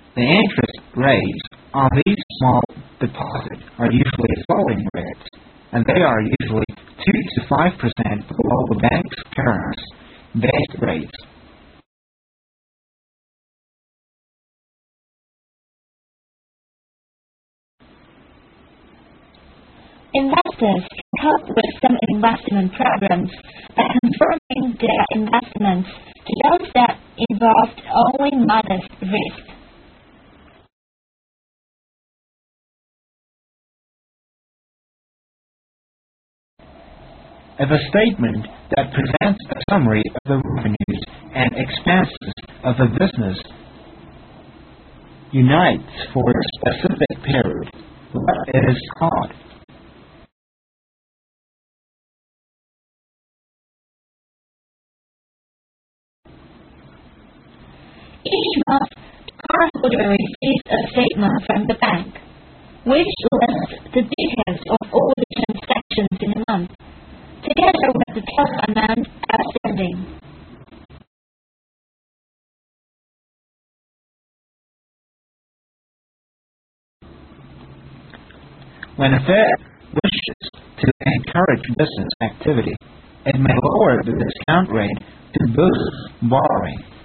The interest rates on these small deposits are usually falling rates, and they are usually 2 to 5% below the bank's current base rates. Investors can cope with some investment programs by confirming their investments to those that involved only modest risk. If a statement that presents a summary of the revenues and expenses of a business unites for a specific period, what is called? Each month, the cardholder receives a statement from the bank, which lists the details of all the transactions in the month, together with the total amount outstanding. When a Fed wishes to encourage business activity, it may lower the discount rate to boost borrowing.